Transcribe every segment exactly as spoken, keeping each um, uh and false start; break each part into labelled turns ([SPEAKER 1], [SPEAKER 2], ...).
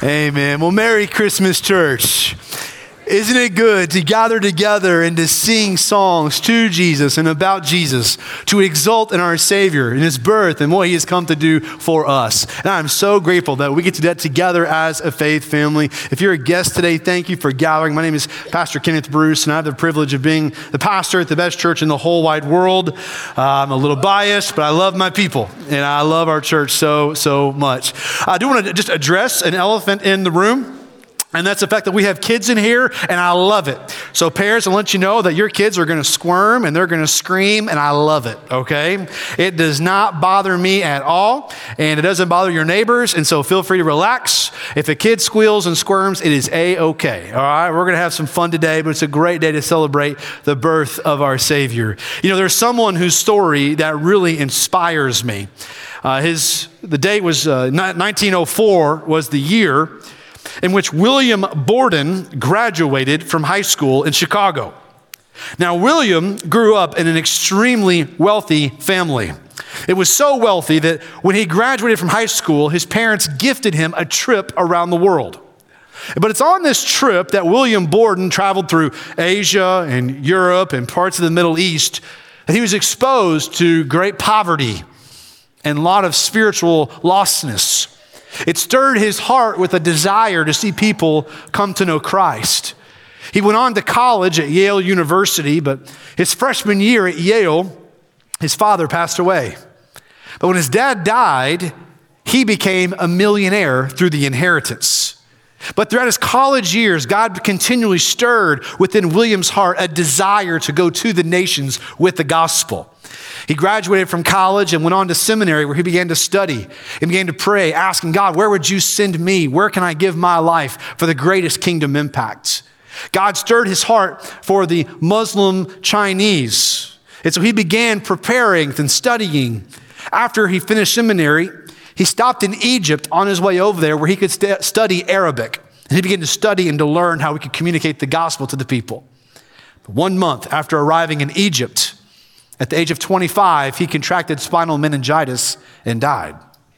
[SPEAKER 1] Amen. Well, Merry Christmas, church. Isn't it good to gather together and to sing songs to Jesus and about Jesus, to exult in our Savior, in His birth and what He has come to do for us? And I'm so grateful that we get to do that together as a faith family. If you're a guest today, thank you for gathering. My name is Pastor Kenneth Bruce, and I have the privilege of being the pastor at the best church in the whole wide world. Uh, I'm a little biased, but I love my people, and I love our church so, so much. I do want to just address an elephant in the room. And that's the fact that we have kids in here, and I love it. So parents, I'll let you know that your kids are going to squirm and they're going to scream, and I love it, okay? It does not bother me at all, and it doesn't bother your neighbors, and so feel free to relax. If a kid squeals and squirms, it is A-okay, all right? We're going to have some fun today, but it's a great day to celebrate the birth of our Savior. You know, there's someone whose story that really inspires me. Uh, his the date was uh, nineteen oh four was the year in which William Borden graduated from high school in Chicago. Now, William grew up in an extremely wealthy family. It was so wealthy that when he graduated from high school, his parents gifted him a trip around the world. But it's on this trip that William Borden traveled through Asia and Europe and parts of the Middle East, that he was exposed to great poverty and a lot of spiritual lostness. It stirred his heart with a desire to see people come to know Christ. He went on to college at Yale University, but his freshman year at Yale, his father passed away. But when his dad died, he became a millionaire through the inheritance. But throughout his college years, God continually stirred within William's heart a desire to go to the nations with the gospel. He graduated from college and went on to seminary where he began to study and began to pray, asking God, where would you send me? Where can I give my life for the greatest kingdom impact? God stirred his heart for the Muslim Chinese. And so he began preparing and studying. After he finished seminary, he stopped in Egypt on his way over there where he could st- study Arabic. And he began to study and to learn how he could communicate the gospel to the people. But one month after arriving in Egypt, at the age of twenty-five, he contracted spinal meningitis and died.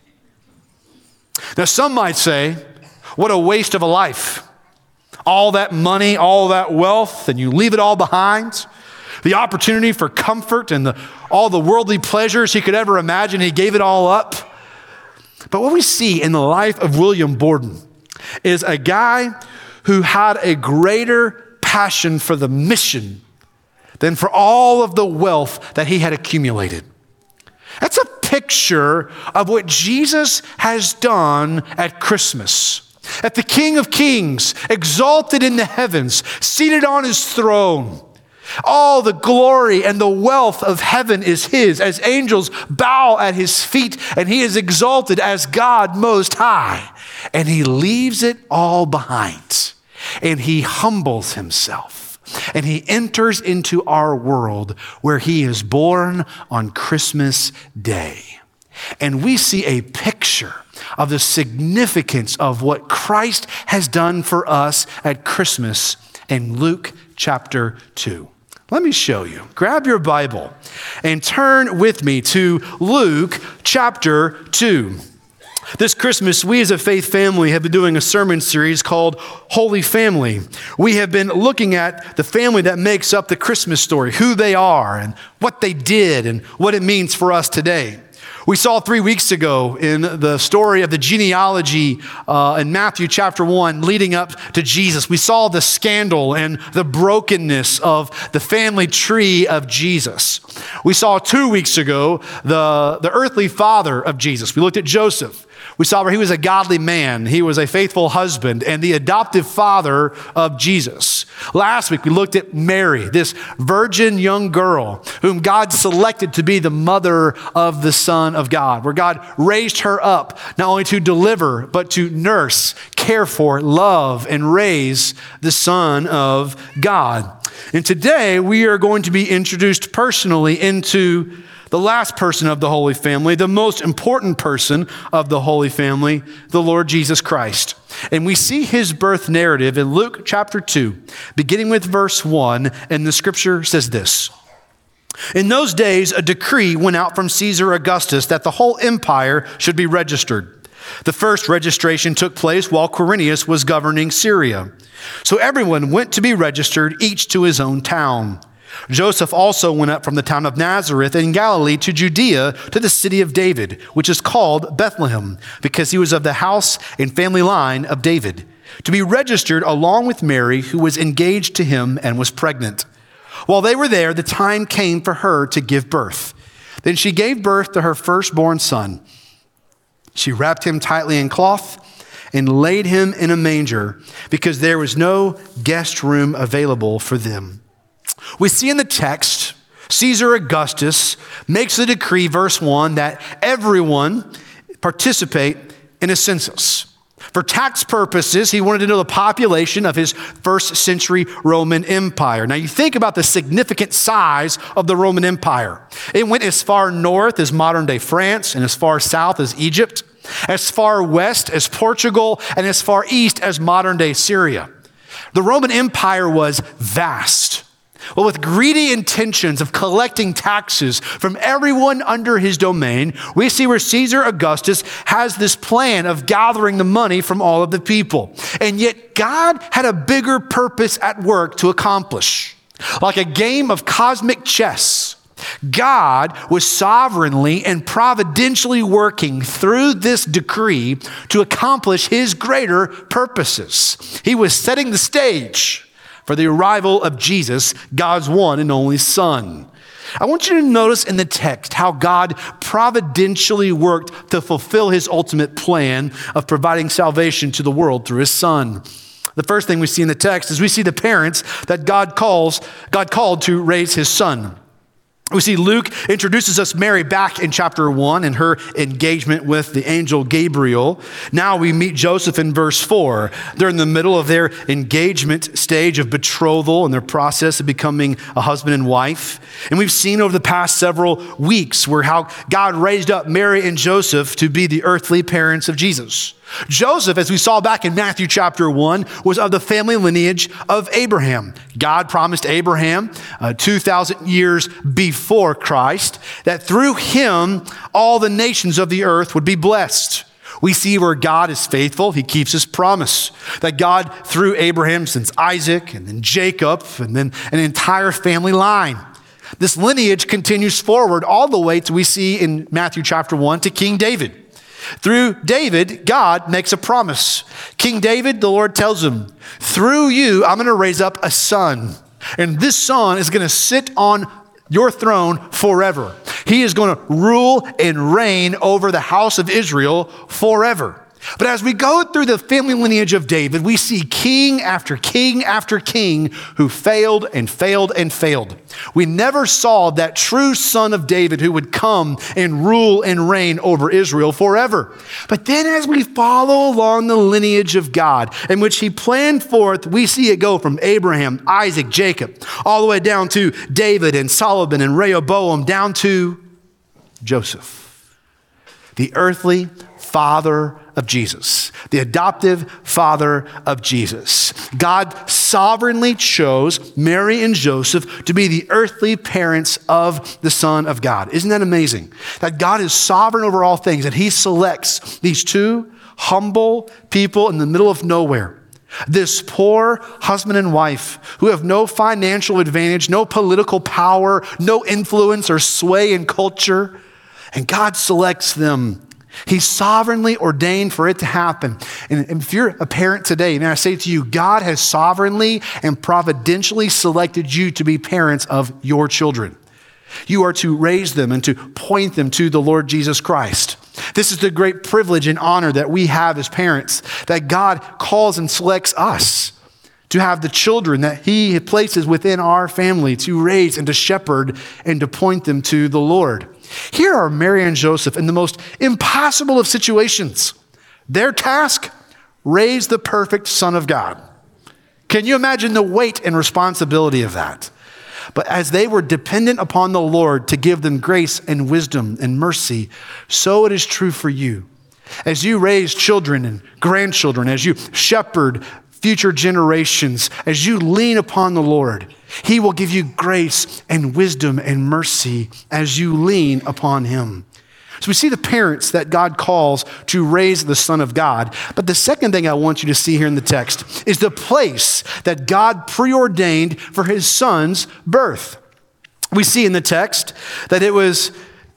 [SPEAKER 1] Now, some might say, what a waste of a life. All that money, all that wealth, and you leave it all behind. The opportunity for comfort and the, all the worldly pleasures he could ever imagine, he gave it all up. But what we see in the life of William Borden is a guy who had a greater passion for the mission than for all of the wealth that he had accumulated. That's a picture of what Jesus has done at Christmas. At the King of Kings, exalted in the heavens, seated on his throne. All the glory and the wealth of heaven is his, as angels bow at his feet, and he is exalted as God Most High. And he leaves it all behind, and he humbles himself. And he enters into our world where he is born on Christmas Day. And we see a picture of the significance of what Christ has done for us at Christmas in Luke chapter two. Let me show you. Grab your Bible and turn with me to Luke chapter two. This Christmas, we as a faith family have been doing a sermon series called Holy Family. We have been looking at the family that makes up the Christmas story, who they are and what they did and what it means for us today. We saw three weeks ago in the story of the genealogy uh, in Matthew chapter one leading up to Jesus. We saw the scandal and the brokenness of the family tree of Jesus. We saw two weeks ago the, the earthly father of Jesus. We looked at Joseph. We saw where he was a godly man. He was a faithful husband and the adoptive father of Jesus. Last week, we looked at Mary, this virgin young girl whom God selected to be the mother of the Son of God, where God raised her up not only to deliver, but to nurse, care for, love, and raise the Son of God. And today, we are going to be introduced personally into the last person of the Holy Family, the most important person of the Holy Family, the Lord Jesus Christ. And we see his birth narrative in Luke chapter two, beginning with verse one, and the scripture says this. In those days, a decree went out from Caesar Augustus that the whole empire should be registered. The first registration took place while Quirinius was governing Syria. So everyone went to be registered, each to his own town. Joseph also went up from the town of Nazareth in Galilee to Judea, to the city of David, which is called Bethlehem, because he was of the house and family line of David, to be registered along with Mary, who was engaged to him and was pregnant. While they were there, the time came for her to give birth. Then she gave birth to her firstborn son. She wrapped him tightly in cloth and laid him in a manger, because there was no guest room available for them. We see in the text, Caesar Augustus makes the decree, verse one, that everyone participate in a census. For tax purposes, he wanted to know the population of his first century Roman Empire. Now you think about the significant size of the Roman Empire. It went as far north as modern day France and as far south as Egypt, as far west as Portugal, and as far east as modern day Syria. The Roman Empire was vast. Well, with greedy intentions of collecting taxes from everyone under his domain, we see where Caesar Augustus has this plan of gathering the money from all of the people. And yet God had a bigger purpose at work to accomplish. Like a game of cosmic chess, God was sovereignly and providentially working through this decree to accomplish his greater purposes. He was setting the stage for the arrival of Jesus, God's one and only Son. I want you to notice in the text how God providentially worked to fulfill his ultimate plan of providing salvation to the world through his Son. The first thing we see in the text is we see the parents that God calls, God called to raise his Son. We see Luke introduces us Mary back in chapter one and her engagement with the angel Gabriel. Now we meet Joseph in verse four. They're in the middle of their engagement stage of betrothal and their process of becoming a husband and wife. And we've seen over the past several weeks where how God raised up Mary and Joseph to be the earthly parents of Jesus. Joseph, as we saw back in Matthew chapter one, was of the family lineage of Abraham. God promised Abraham uh, two thousand years before Christ that through him all the nations of the earth would be blessed. We see where God is faithful. He keeps his promise that God, through Abraham, sends Isaac and then Jacob and then an entire family line. This lineage continues forward all the way to we see in Matthew chapter one to King David. Through David, God makes a promise. King David, the Lord tells him, through you, I'm going to raise up a son. And this son is going to sit on your throne forever. He is going to rule and reign over the house of Israel forever. But as we go through the family lineage of David, we see king after king after king who failed and failed and failed. We never saw that true son of David who would come and rule and reign over Israel forever. But then as we follow along the lineage of God in which he planned forth, we see it go from Abraham, Isaac, Jacob, all the way down to David and Solomon and Rehoboam, down to Joseph, the earthly father of Jesus, the adoptive father of Jesus. God sovereignly chose Mary and Joseph to be the earthly parents of the Son of God. Isn't that amazing? That God is sovereign over all things, and he selects these two humble people in the middle of nowhere. This poor husband and wife who have no financial advantage, no political power, no influence or sway in culture, and God selects them. He sovereignly ordained for it to happen. And if you're a parent today, and I say to you, God has sovereignly and providentially selected you to be parents of your children. You are to raise them and to point them to the Lord Jesus Christ. This is the great privilege and honor that we have as parents, that God calls and selects us to have the children that he places within our family to raise and to shepherd and to point them to the Lord. Here are Mary and Joseph in the most impossible of situations. Their task, raise the perfect Son of God. Can you imagine the weight and responsibility of that? But as they were dependent upon the Lord to give them grace and wisdom and mercy, so it is true for you. As you raise children and grandchildren, as you shepherd future generations, as you lean upon the Lord, he will give you grace and wisdom and mercy as you lean upon him. So we see the parents that God calls to raise the Son of God. But the second thing I want you to see here in the text is the place that God preordained for his son's birth. We see in the text that it was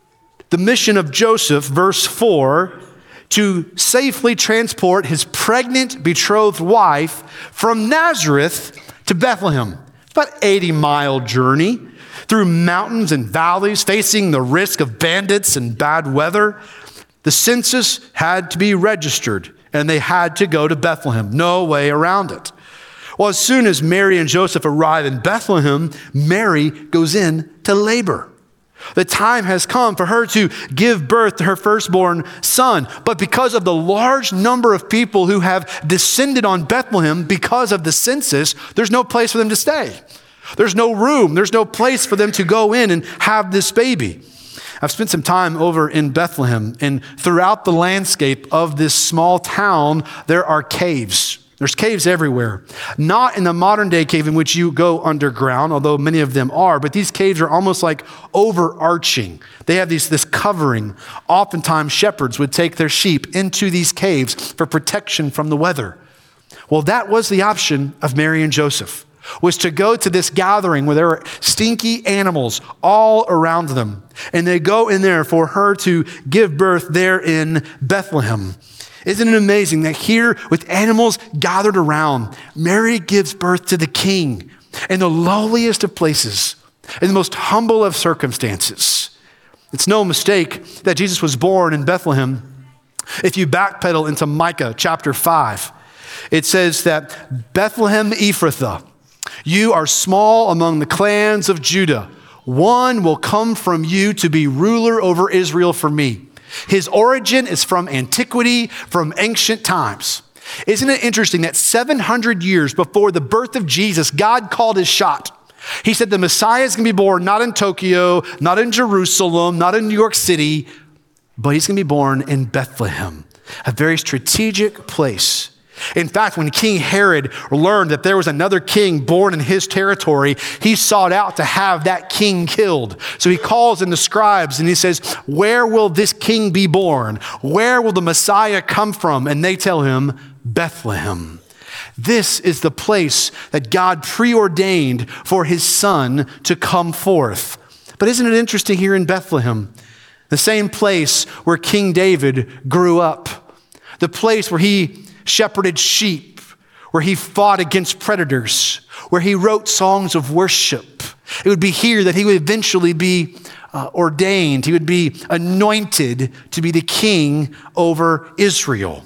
[SPEAKER 1] the mission of Joseph, verse four, to safely transport his pregnant betrothed wife from Nazareth to Bethlehem. About an eighty mile journey through mountains and valleys, facing the risk of bandits and bad weather. The census had to be registered, and they had to go to Bethlehem. No way around it. Well, as soon as Mary and Joseph arrive in Bethlehem, Mary goes in to labor. The time has come for her to give birth to her firstborn son. But because of the large number of people who have descended on Bethlehem because of the census, there's no place for them to stay. There's no room. There's no place for them to go in and have this baby. I've spent some time over in Bethlehem, and throughout the landscape of this small town, there are caves. There's caves everywhere. Not in the modern day cave in which you go underground, although many of them are, but these caves are almost like overarching. They have these, this covering. Oftentimes shepherds would take their sheep into these caves for protection from the weather. Well, that was the option of Mary and Joseph, was to go to this gathering where there were stinky animals all around them. And they go in there for her to give birth there in Bethlehem. Isn't it amazing that here with animals gathered around, Mary gives birth to the King in the lowliest of places, in the most humble of circumstances. It's no mistake that Jesus was born in Bethlehem. If you backpedal into Micah chapter five, it says that Bethlehem Ephrathah, you are small among the clans of Judah. One will come from you to be ruler over Israel for me. His origin is from antiquity, from ancient times. Isn't it interesting that seven hundred years before the birth of Jesus, God called his shot. He said the Messiah is going to be born not in Tokyo, not in Jerusalem, not in New York City, but he's going to be born in Bethlehem, a very strategic place. In fact, when King Herod learned that there was another king born in his territory, he sought out to have that king killed. So he calls in the scribes and he says, where will this king be born? Where will the Messiah come from? And they tell him, Bethlehem. This is the place that God preordained for his son to come forth. But isn't it interesting here in Bethlehem, the same place where King David grew up, the place where he shepherded sheep, where he fought against predators, where he wrote songs of worship. It would be here that he would eventually be uh, ordained. He would be anointed to be the king over Israel.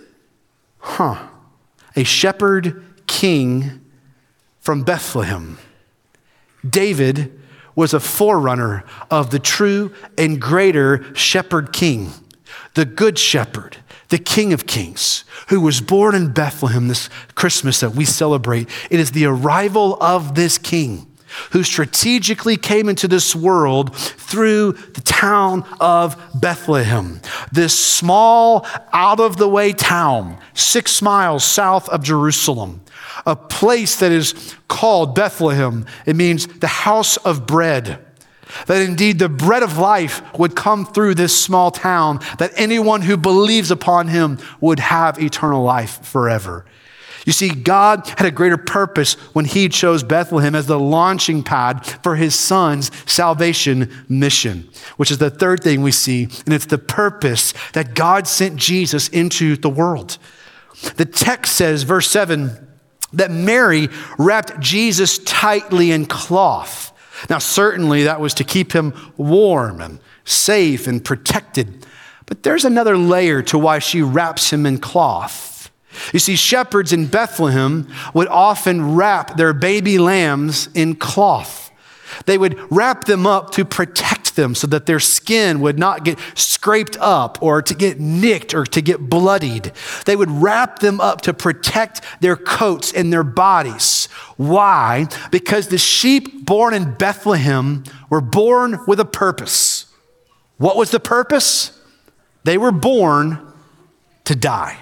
[SPEAKER 1] Huh. A shepherd king from Bethlehem. David was a forerunner of the true and greater shepherd king, the good shepherd, the King of Kings, who was born in Bethlehem this Christmas that we celebrate. It is the arrival of this king who strategically came into this world through the town of Bethlehem, this small, out-of-the-way town, six miles south of Jerusalem, a place that is called Bethlehem. It means the house of bread. That indeed the bread of life would come through this small town, that anyone who believes upon him would have eternal life forever. You see, God had a greater purpose when he chose Bethlehem as the launching pad for his son's salvation mission, which is the third thing we see, and it's the purpose that God sent Jesus into the world. The text says, verse seven, that Mary wrapped Jesus tightly in cloth. Now, certainly that was to keep him warm and safe and protected. But there's another layer to why she wraps him in cloth. You see, shepherds in Bethlehem would often wrap their baby lambs in cloth. They would wrap them up to protect them so that their skin would not get scraped up or to get nicked or to get bloodied. They would wrap them up to protect their coats and their bodies. Why? Because the sheep born in Bethlehem were born with a purpose. What was the purpose? They were born to die.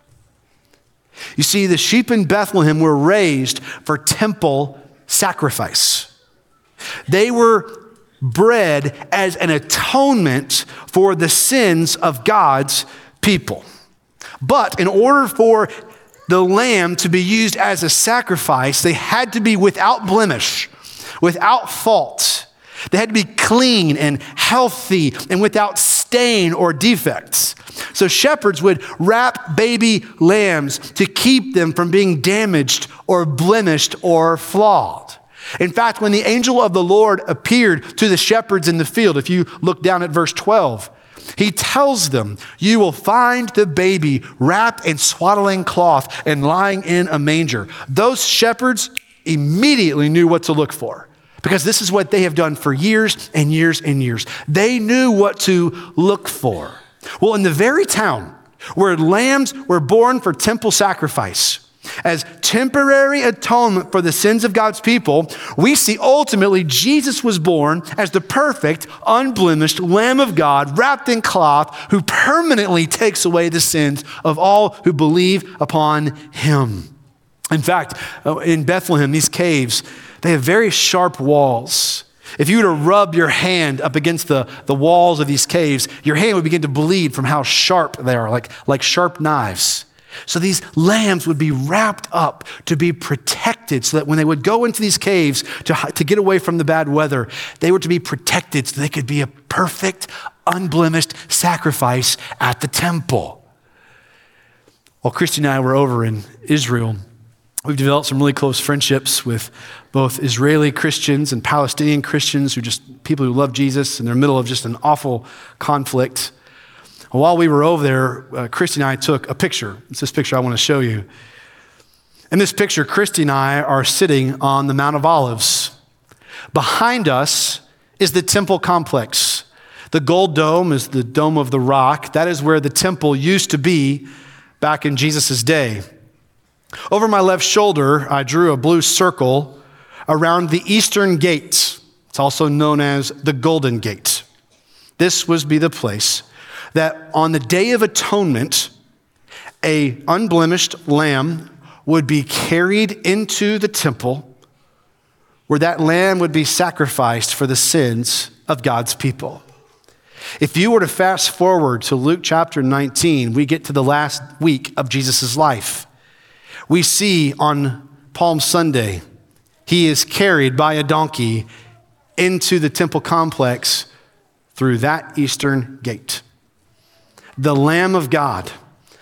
[SPEAKER 1] You see, the sheep in Bethlehem were raised for temple sacrifice. They were bread as an atonement for the sins of God's people. But in order for the lamb to be used as a sacrifice, they had to be without blemish, without fault. They had to be clean and healthy and without stain or defects. So shepherds would wrap baby lambs to keep them from being damaged or blemished or flawed. In fact, when the angel of the Lord appeared to the shepherds in the field, if you look down at verse twelve, he tells them, you will find the baby wrapped in swaddling cloth and lying in a manger. Those shepherds immediately knew what to look for, because this is what they have done for years and years and years. They knew what to look for. Well, in the very town where lambs were born for temple sacrifice, as temporary atonement for the sins of God's people, we see ultimately Jesus was born as the perfect, unblemished Lamb of God, wrapped in cloth, who permanently takes away the sins of all who believe upon him. In fact, in Bethlehem, these caves, they have very sharp walls. If you were to rub your hand up against the, the walls of these caves, your hand would begin to bleed from how sharp they are, like, like sharp knives. So these lambs would be wrapped up to be protected, so that when they would go into these caves to, to get away from the bad weather, they were to be protected so they could be a perfect, unblemished sacrifice at the temple. While Christy and I were over in Israel, we've developed some really close friendships with both Israeli Christians and Palestinian Christians, who just people who love Jesus, and they're in the middle of just an awful conflict. While we were over there, uh, Christy and I took a picture. It's this picture I want to show you. In this picture, Christy and I are sitting on the Mount of Olives. Behind us is the temple complex. The gold dome is the Dome of the Rock. That is where the temple used to be back in Jesus' day. Over my left shoulder, I drew a blue circle around the Eastern Gate. It's also known as the Golden Gate. This would be the place that on the Day of Atonement, a unblemished lamb would be carried into the temple, where that lamb would be sacrificed for the sins of God's people. If you were to fast forward to Luke chapter nineteen, we get to the last week of Jesus' life. We see on Palm Sunday, he is carried by a donkey into the temple complex through that eastern gate. The Lamb of God,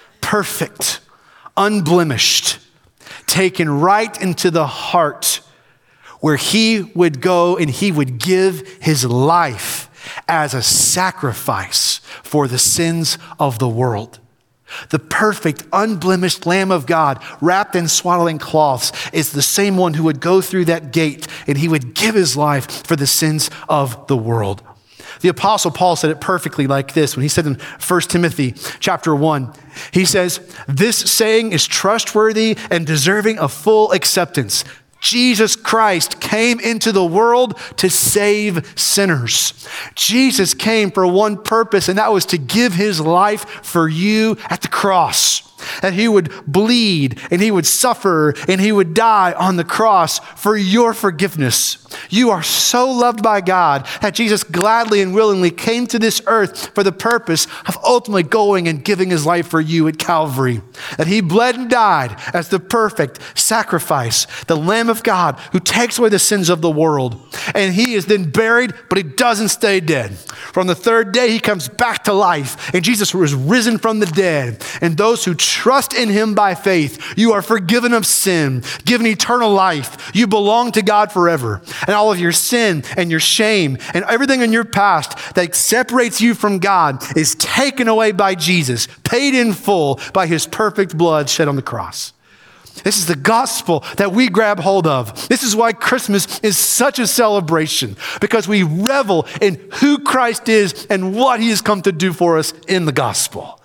[SPEAKER 1] perfect, unblemished, taken right into the heart where he would go and he would give his life as a sacrifice for the sins of the world. The perfect, unblemished Lamb of God, wrapped in swaddling cloths, is the same one who would go through that gate and he would give his life for the sins of the world. The Apostle Paul said it perfectly like this when he said in First Timothy chapter one, he says, "This saying is trustworthy and deserving of full acceptance. Jesus Christ came into the world to save sinners." Jesus came for one purpose, and that was to give his life for you at the cross. That he would bleed and he would suffer and he would die on the cross for your forgiveness. You are so loved by God that Jesus gladly and willingly came to this earth for the purpose of ultimately going and giving his life for you at Calvary. That he bled and died as the perfect sacrifice, the Lamb of God who takes away the sins of the world. And he is then buried, but he doesn't stay dead. For on the third day, he comes back to life, and Jesus was risen from the dead. And those who trust in him by faith, you are forgiven of sin, given eternal life. You belong to God forever. And all of your sin and your shame and everything in your past that separates you from God is taken away by Jesus, paid in full by his perfect blood shed on the cross. This is the gospel that we grab hold of. This is why Christmas is such a celebration, because we revel in who Christ is and what he has come to do for us in the gospel.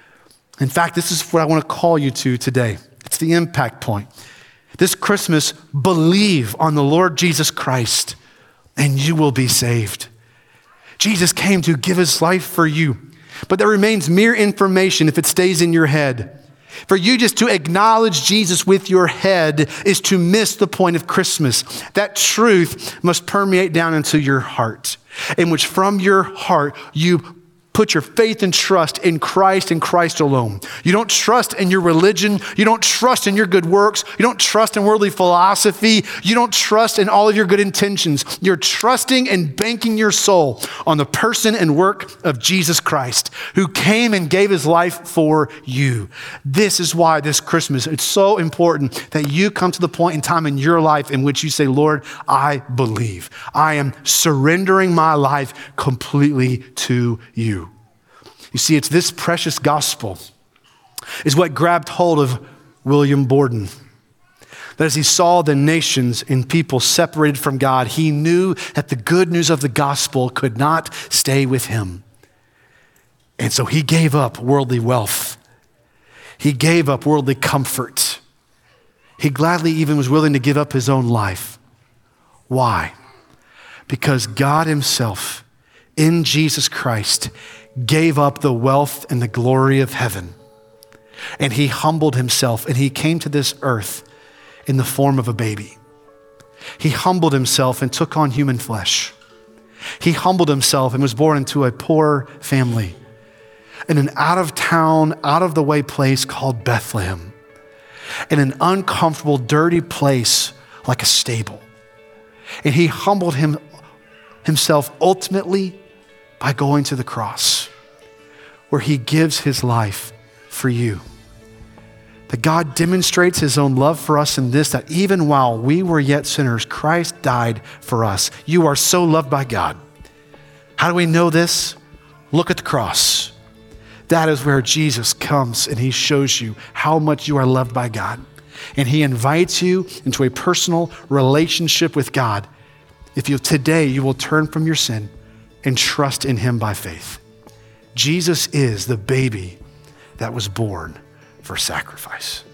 [SPEAKER 1] In fact, this is what I want to call you to today. It's the impact point. This Christmas, believe on the Lord Jesus Christ and you will be saved. Jesus came to give his life for you, but that remains mere information if it stays in your head. For you just to acknowledge Jesus with your head is to miss the point of Christmas. That truth must permeate down into your heart, in which from your heart you put your faith and trust in Christ and Christ alone. You don't trust in your religion. You don't trust in your good works. You don't trust in worldly philosophy. You don't trust in all of your good intentions. You're trusting and banking your soul on the person and work of Jesus Christ, who came and gave his life for you. This is why this Christmas, it's so important that you come to the point in time in your life in which you say, Lord, I believe. I am surrendering my life completely to you. You see, it's this precious gospel is what grabbed hold of William Borden. That as he saw the nations and people separated from God, he knew that the good news of the gospel could not stay with him. And so he gave up worldly wealth. He gave up worldly comfort. He gladly even was willing to give up his own life. Why? Because God himself in Jesus Christ gave up the wealth and the glory of heaven. And he humbled himself and he came to this earth in the form of a baby. He humbled himself and took on human flesh. He humbled himself and was born into a poor family in an out-of-town, out-of-the-way place called Bethlehem, in an uncomfortable, dirty place like a stable. And he humbled him, himself ultimately by going to the cross, where he gives his life for you. That God demonstrates his own love for us in this, that even while we were yet sinners, Christ died for us. You are so loved by God. How do we know this? Look at the cross. That is where Jesus comes and he shows you how much you are loved by God. And he invites you into a personal relationship with God. If you today, you will turn from your sin and trust in him by faith. Jesus is the baby that was born for sacrifice.